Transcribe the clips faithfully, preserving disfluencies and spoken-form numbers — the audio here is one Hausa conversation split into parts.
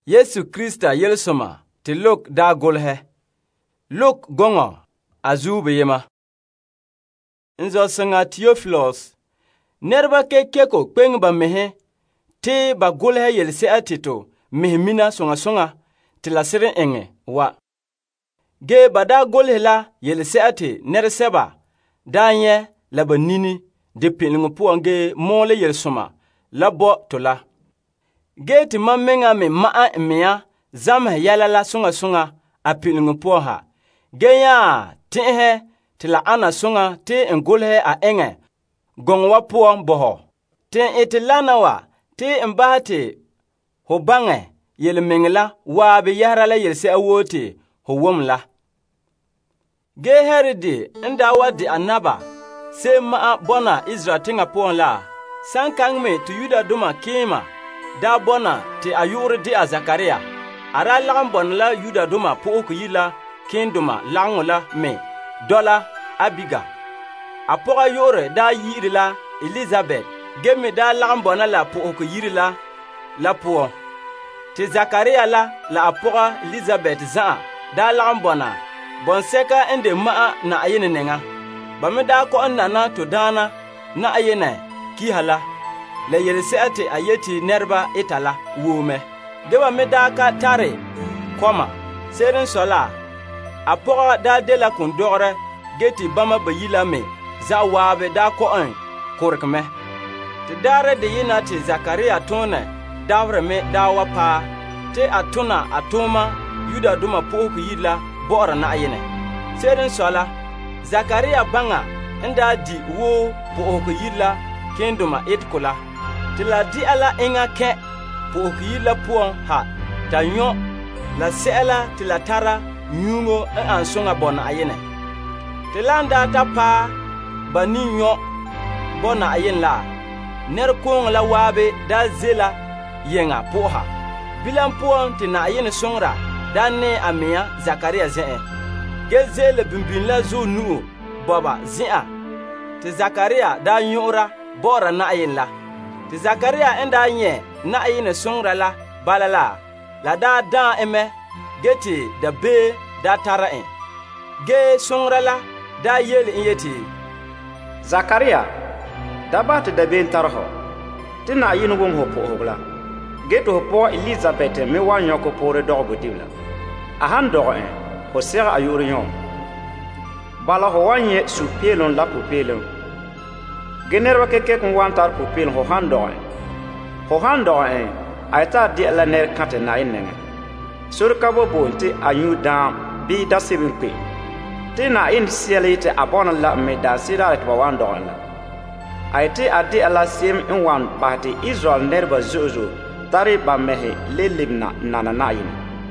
Yesu Krista yelsoma ti lok daa gulhe. Lok gongo a zuubu yema. Nzo singa Theophilus. Nerba ke keko kpeng ba mehe ti ba gulhe yelse atito mehmina songa songa ti la sirin enge wa. Ge ba daa gulhe la yelse ati nerseba danye la ba nini di pilingu puan ge mole yelsoma la bo to la. Ge ti ma menga me maa mea zamhe yala la songa songa a pilingu puan ha. Ge ya tihe ti la ana songa ti ngulhe a enge gongwa puan boho. Ti iti lana wa ti mbahati ho bange yel mengla wa bi yahra la yelse awote ho womla. Ge heridi nda wadi anaba se maa bona Israel tinga puan la. Sankang me tu yuda duma kima da bona ti ayuri di a Zakaria. Ara lagam bon la yuda duma po ku yila kinduma langola me dola Abiga. Apoga yore da yiri la Elizabeth. Gemi da lagam bona la po ku yiri la la puan. Ti Zakaria la la apoga Elizabeth za da lagam bona. Bon seka ende maa na ayene nenga. Bame da ko nana to dana na ayene ki hala. La yelse ate ayeti nerba itala wume. Geba me da ka tare koma. Seren sola. Apoga da de la kundore geti bama bayila me. Za wabe da ko an korkme. Ti dare de yina ti Zakaria tone davre me da wapa. Te atuna atoma yuda duma poku yila bora na ayene. Seren sola. Zakaria banga nda di wo poku yila kenduma itkula. Tila di ala inga ke poku yila puan ha. Ta nyo la seela tila tara nyungo en ansonga bona ayene. Tila nda ta pa bani nyo bona ayen la. Ner kong la wabe da zela yenga poha. Bilan puan tina ayene songra dane amia Zakaria zee. Gezele bimbin la zo nu baba zea. Ti Zakaria da nyora bora na ayen la. Ti Zakaria enda nye na ayene songra la balala. La da da eme geti da be da tara en. Ge songra la da yele inyeti. Zakaria da ba ti da be tarho. Ti na ayene wong hopo hogla. Geto hopo Elizabeth me wan yoko pore dogo dibla. Ahan dogo en ho sera ayuri yon. Bala ho wanye su pelon la pupelon. Generwa keke kun wantar pupelon ho han dogo en. Ho han dogo en ayta di la ner kate na inenge. Sur kabo bonti ayu dam bi da sibin pe. Ti na in sielite abona la me da sira et wan dogo la. Ayte adi ala sim in wan bahti Israel nerba zozo tari ba mehe lelibna nana na yin.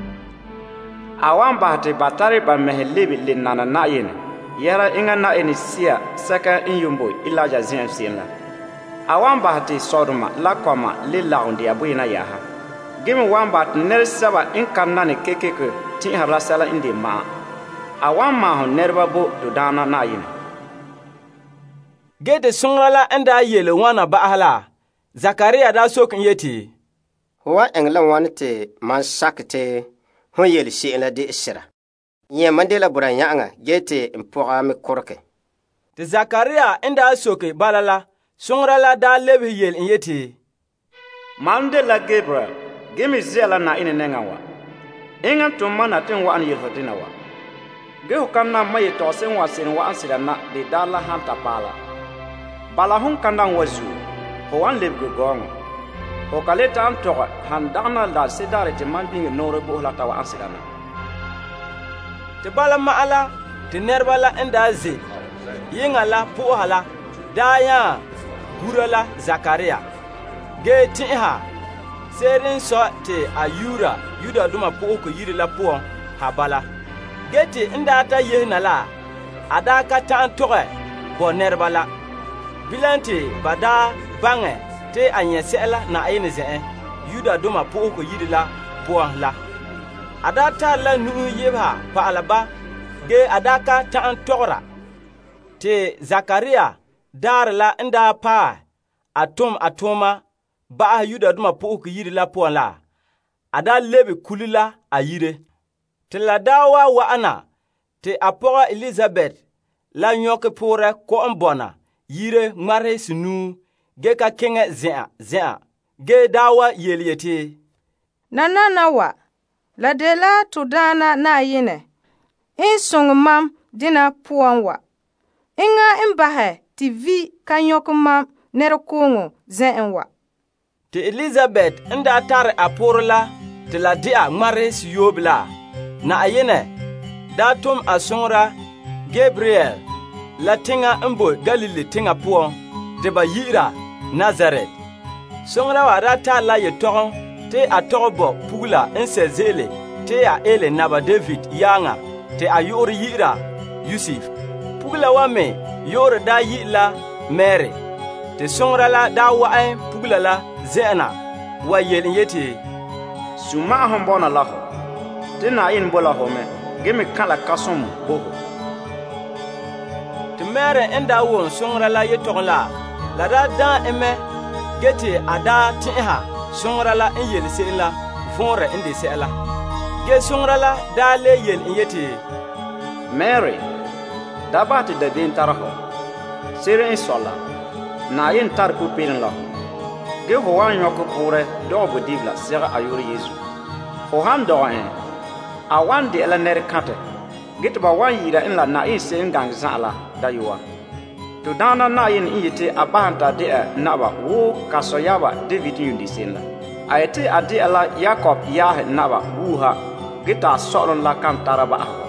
Awan bahti ba tari ba mehe libi li nana na yin. Yera inga na yin siya seka in yumbo ilaja zin sin la. Awan bahti sodoma la kwama li laundi abu ina yaha. Gimi wan bahti ner saba in kannani kekeke tin habla sala indi maa. Awan maho nerba bo dudana na yin. Gede sungrala enda yele wana ba'ala. Zakaria da sokin yeti. Wa engla wanite man sakte hon yel shi'la di isra. Ye mandela buran yanga gete impoga mi korke. Ti Zakaria enda soke balala sungrala da lebi yel yeti. Mandela Gabriel gimi zela na ine nenga wa. Inga tumma na tin wa an yel hodina wa. Ge hukanna mai to sen wa sen wa ansida na de dala hanta pala. Bala hun kandan wazu ho wan lebi gongo. O kaleta am toga handana la sedare te mandinge nore bo la tawa ansidana. Te bala maala te nerbala endaze. Yinga la pohala daya gurala Zakaria. Ge tiha serin so te ayura yuda duma po ko yiri la po habala. Ge te ndata yehna la adaka tan toga bo nerbala. Bilante bada bange te anye sela na ayene zee yuda duma po ko yidi la puan la adata la nu yeba pa alaba ge adaka ta an tora te Zakaria dar la nda pa atom atoma ba yuda duma po ko yidi la puan la a daa lebi kuli la a yire. Tɩ la daa wa wa'ana tɩ a pɔgɔ Elizabɛt la yõk pʋʋrɛ ko n bɔna yire ŋmarse sũ-nuu ge ka kẽngẽ zẽ'a zẽ'a. Ge daa wa yeel yetɩ: Nanana wa, la de la tɩ daana Naayinɛ n sõng mam dĩnã pʋgẽ wa. Ẽngã n basɛ tɩ vi ka yõk mam ned kʋʋngõ zẽ'ẽ wa. Tɩ Elizabɛt n daa tar a pʋʋrẽ la tɩ la dɩ'a ŋmarse yoob la, Naayinɛ daa tʋm a sõngra Gabriɛl la tẽngã n bo Galile tẽngã pʋgẽ tɩ ba yi'ira Nazarɛt. Sõngra wa daa tar la yel-tɔgem tɩ a tɔg bɔ pugla n sɛ ze'ele tɩ a ele naba David yaaŋa tɩ a yʋʋr yi'ira Yusuf. Pugla wa me yʋʋr daa yi la Mɛɛre. Tɩ sõngra la daa wa'ẽ pugla la zẽ'ena wa yel n yetɩ: Sũ-ma'asem bɔna la fo, tɩ Naayinɛ bo la fo me, ge me kã la kãsem bo fo. Tɩ Mɛɛre n daa wʋm sõngra la yetɔgem la, la daa dãa n me ge tɩ a daa tẽ'sa sõngra la n yel se'em la võorɛ n de sɛ'a la. Ge sõngra la daa le yel n yetɩ: Mɛɛre, daa bas tɩ dabeem tar fo, ser n sɔ la, Naayinɛ tar pu-peelem la fo. Ge fo wa n yõk pʋʋrɛ dɔg bo-dɩb la sɛg a yʋʋr Yeesu. Fo sãn dɔg ẽ, a wa n de la ned kãtɛ, ge tɩ ba wa n yɩɩra n la Naayinɛ se'em gãng zã'a la dayʋa. Tɩ daana Naayinɛ n yetɩ a bas n t'a dɩ'a naba wʋʋ ka-soyaba David n yũndi sen la. A yetɩ a dɩ'a la Yakob yaasɛ naba wuusã, ge t'a sɔ'lem la kan tara ba'asgɔ.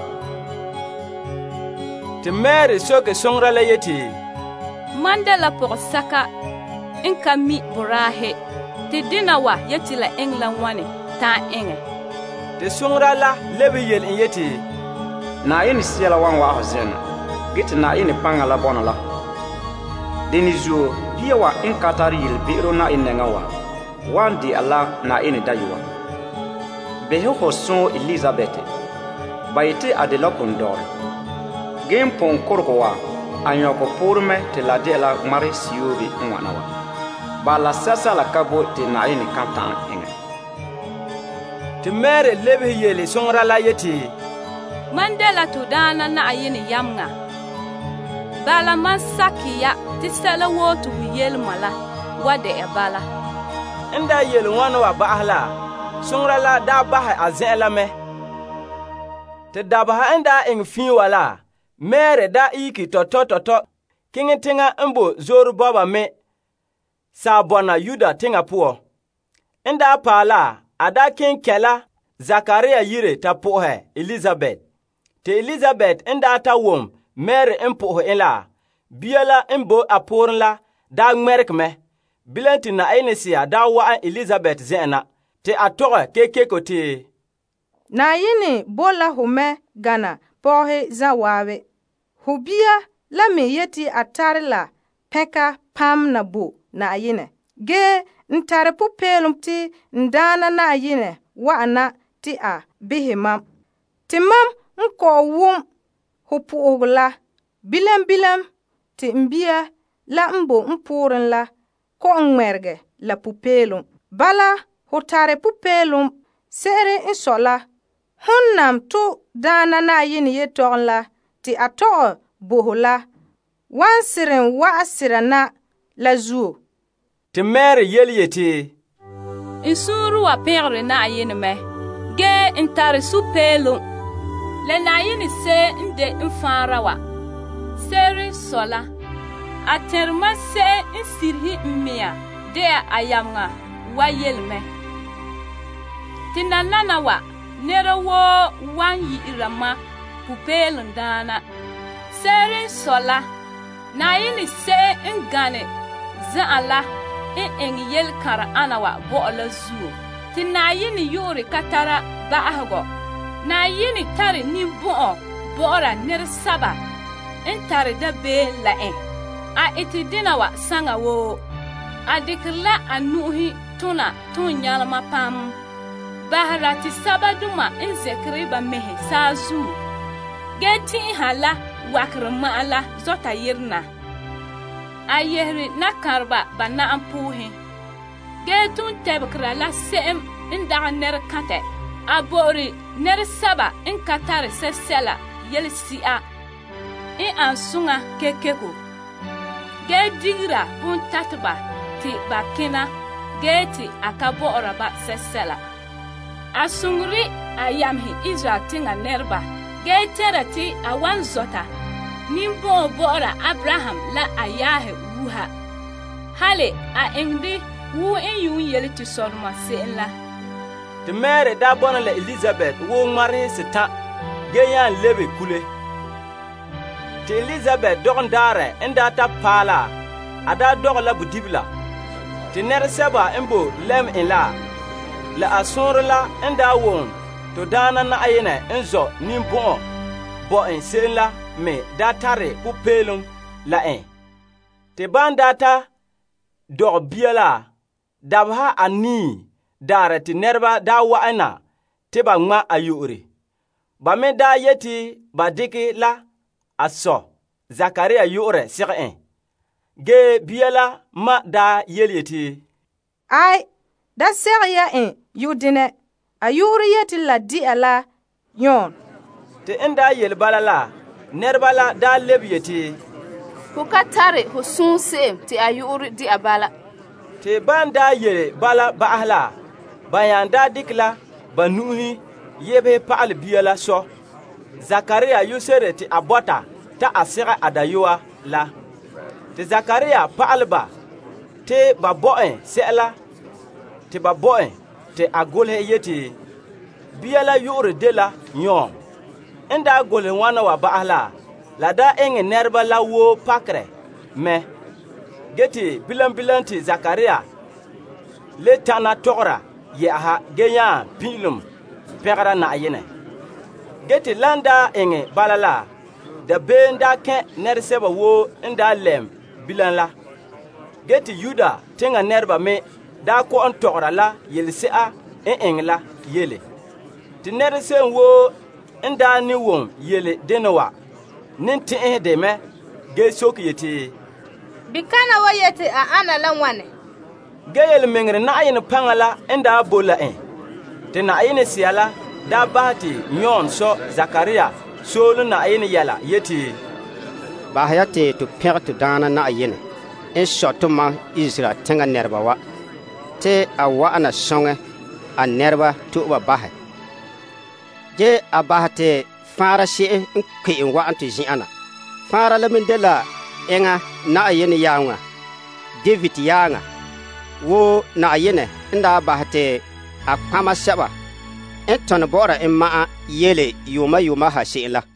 Tɩ Mɛɛre soke sõngra la yetɩ: Man da la pʋg-saka n ka mi boraase, tɩ dĩnã wa yetɩ la ẽng la wãne t'a ẽngẽ. Tɩ sõngra la leb n yel n yetɩ: Naayinɛ sɩala wa n wa'as zẽna, ge tɩ Naayinɛ pãngã la bɔna la fo. Dẽni zuo, bia wa n ka tar yel-be'ero Naayinɛ nengã wa, wa n dɩ'a la Naayinɛ dayʋa. Bɩsɩ fo sõog Elizabɛt, ba yetɩ a de la kõn-dɔgre. Ge n pʋng kʋrgɔ wa, a yõk pʋʋrmɛ tɩ la dɩ'a la ŋmarse siyoobe n wãna wa. Bala sɛsa la ka bo tɩ Naayinɛ ka ta'am ẽngẽ. Tɩ Mɛɛre lebs yeele sõngra la yetɩ: Man da la tɩ daana Naayinɛ yamŋa. Bala man sakiya tɩ sɛla woo tɩ fu yelma la wa dɛ'a bala. N daa yel wãn wa ba'as la, sõngra la daa basɛ a zẽ'ẽ lame. Tɩ dabsã n daa ẽng fĩi wa la, Mɛɛre daa yiki tɔ-tɔ-tɔ-tɔ kẽngẽ tẽngã n bo zoor bɔba me saa bɔna Yuda tẽngã pʋgẽ. N daa paa la, a daa kẽng kɛla Zakariya yire t'a pʋgsɛ Elizabɛt. Tɩ Elizabɛt n daa ta wʋm Mɛɛre n pʋgs ẽ la, bia la n bo a pʋʋrẽ la daa ŋmɛrkmɛ. Bilam tɩ Naayinɛ sɩa daa wa'ẽ Elizabɛt zẽ'ena, tɩ a tɔgɛ kekeko tɩ: Naayinɛ bo la fu mɛ gana pɔgse zã-waabe. Fu bia la me yetɩ a tar la pẽka pãmb na bo Naayinɛ. Gee n tar pu-peelem tɩ n daana Naayinɛ wa'ana tɩ a bɩsɛ mam. Tɩ mam n kɔɔ wʋm fu pʋʋsg la, bilam-bilam tɩ n bia la n bo n pʋʋrẽ la ko n ŋmɛrgɛ la pu-peelem. Bala fu tare pu-peelem, se'ere n sɔ la, fõn nam tʋ daana Naayinɛ yetɔgem la tɩ a tɔgɛ bos la, wa n sɩr n wa sɩda na la zuo. Tɩ Mɛɛre yel yetɩ: N sũuru wa pẽgre Naayinɛ mɛ, gee n tar su-peelem, la Naayinɛ see n de n fãara wa. Seere sɔ la, a tẽrmã see n sirsi n mia dɩ'a a yamŋa wa yelmɛ. Tɩ nanana wa, ned woo wa n yi'ira ma pu-peelem daana. Seere n sɔ la, Naayinɛ see n gãne zã'a la n ẽng yel-kãra ana wa bo'o la zuo, tɩ Naayinɛ yʋʋre ka tara ba'asgɔ. Naayinɛ tare nin-bõ'ɔ bo'ora ned saba n tare dabeem la ẽ. A ɩtɩ dẽna wa sãŋa woo. A dɩkr la a nu'usi tʋna tʋʋn-yãlmã pãm. Basra tɩ sabadʋma n zɛkre ba mese saazu. Gee tɩ'sã la wakr ma'a la zɔta yɩrna. A yesre nakãrba ba na'am pʋʋsẽ. Gee tʋʋn tɛbkra la se'em n dag ner kãtɛ a boori ner saba n ka tare sɛsɛla yel-si'a n an sũŋa kekeko gee digra bõn-tatba tɩ ba kẽna gee tɩ a ka bo'ora ba sɛsɛla a sũngri a yamsɩ Israel tẽngã nɛrba gee tẽra tɩ a wan zɔta nin-bõo bo'ora Abraham la a yaasɛ wuha hale a ẽngdi wuu n yʋʋn yel tɩ sõdmã se'em la tɩ Mɛɛre daa bõna la Elizabɛt woo ŋmarsẽ sɩtã gee yãa n lebe kule tɩ Elizabɛt dog-n-daarɛ n daa ta paala a daa dog la bu-dibla tɩ nɛr-sɛba n bo lɛm n la la a sõor la n daa wʋng tɩ daana Na'ayinɛ n zɔ nin-bõ'ɔ bo'en se'em la me daa tare pu-peelem la ẽ tɩ bãn daa ta dog bia la dabha anii daarɛ tɩ nɛrba daa wa'ana tɩ ba ŋma a yo'ore ba me daa yetɩ ba dɩkɩ la a sɔ Zakariya yo'orɛ seg-ẽ gee bia la ma daa yel yetɩ ai da seg ya ẽ yʋ-dɩnɛ a yʋʋr yetɩ la di'a la yõon tɩ n daa yel bala la nɛrba la daa leb yetɩ fu ka tare fu sũur se'em tɩ a yʋʋr di'a bala tɩ bãn daa yele bala ba'as la ba yãn daa dɩk la ba nu'usi yebse pagl bia la sɔ Zakariya yʋsere tɩ a bɔta t'a a sɛgɛ a dayoa la tɩ Zakariya paglba tɩ ba bo'ẽ sɛ'la tɩ ba bo'ẽ tɩ a golsɛ yetɩ bia la yʋ're de la yõom n daa golsẽ wãna wa ba'as la la daa ẽngẽ nɛrba la woo pakrɛ mɛ ge tɩ bilam-bilam tɩ Zakariya le tãna togra yɛ'asa ge yãa pĩ'lem pẽgra Na'ayinɛ ge tɩ la n daa ẽngẽ bala la da-been daa kẽ nɛr-sɛba woo n daa lɛm bilam la ge tɩ Yuda tẽngã nɛrba me daa kõ n togra la yel-sɩ'a n ẽng la yele tɩ nɛr se'em woo n daa ne wʋm yele dẽne wa nin tẽ'sdeme gee sok yetɩ bikana wa yetɩ a ana la wãne gee yel-mengr Na'ayinɛ pãngã la n daa bo la ẽ tɩ Na'ayinɛ sɩa la daa bas tɩ yõon sɔ Zakariya sool Na'ayinɛ yɛla yetɩ bas ya tɩ tɩ pẽg tɩ daana Na'ayinɛ n sɔ tɩ ma Israel tẽngã nɛrba wa tɩ a wa'ana sõŋɛ a nɛrba tu'ba basɛ gee a bas tɩ fãara se'e n kɩ n wa'an tɩ zĩ'ana fãara la me de la ẽngã Na'ayinɛ yaoongã David yaangã woo Na'ayinɛ n daa bas tɩ a kpãma sɛba n tõnd bo'ora n ma'a yele yʋʋma yʋʋma ha se'em la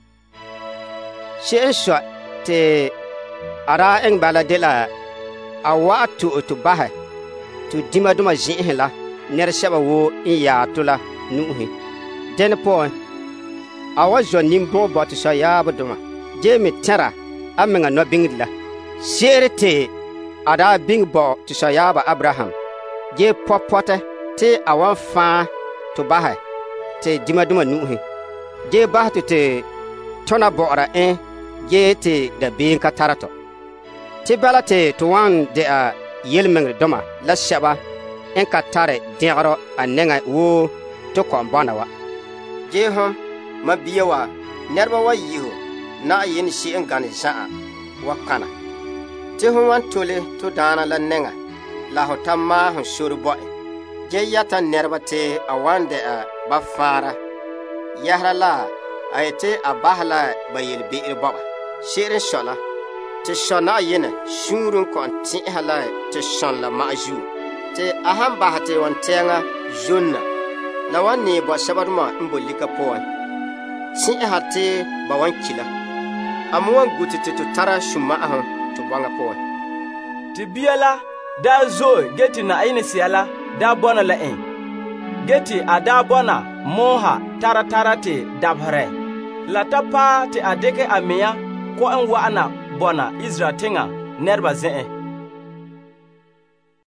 se'e n sɔ tɩ a daa ẽng bala de la a wa'a tu'u tɩ basɛ tɩ dĩma-dʋma zĩ'sẽ la nɛr-sɛba woo n yaatu la nu'usi dẽn pʋgẽ a wa zɔ nin-bõo bɔ tɩ sɔ yaabdʋma gee me tẽra a meŋa no-bĩngd la seere tɩ a daa bĩng bɔ tɩ sɔ yaaba Abraham gee pɔ-pɔtɛ tɩ a wan fãa tɩ basɛ tɩ dĩma-dʋma nu'usi gee bas tɩ tɩ tõna bɔ'ɔra ẽ gee tɩ da-been ka tara tɔ tɩ bala tɩ tɩ wan de a yel-mengr-dʋma la sɛba n ka tare dẽgro a nengã woo tɩ kɔm bɔna wa gee hõ ma bia wa nɛrba wa yiho Na'ayinɛ sɩ n gãne zã'a wa kãna tɩ fõ wan tole tɩ daana la nengã la fo ta maas n sor bɔ'e gee yata nɛrba tɩ a wan de a ba fãara yɛsra la a yetɩ a bas la ba yel-be'er bɔba se'er n sɔ la tɩ sɔ Na'ayinɛ sũur n kõn tẽ'sa la tɩ sõn la ma'a zuo tɩ a sãn bas tɩ wan tɛɛngã zonna la wan nee bɔ-sɛbdmã n bo lika pʋgẽ tẽ'sa tɩ ba wan ki la a me wan guti tɩ tɩ tara sũ-ma'asẽ tɩ bõngã pʋgẽ tɩ bia la daa zoe ge tɩ Na'ayinɛ sɩa la daa bɔna la ẽ ge tɩ a daa bɔna moosã tara tara tɩ dabsrɛ la ta paa tɩ a dɩkɛ a meya kõ n wa'ana bɔna Israel tẽngã nɛrba zẽ'ẽ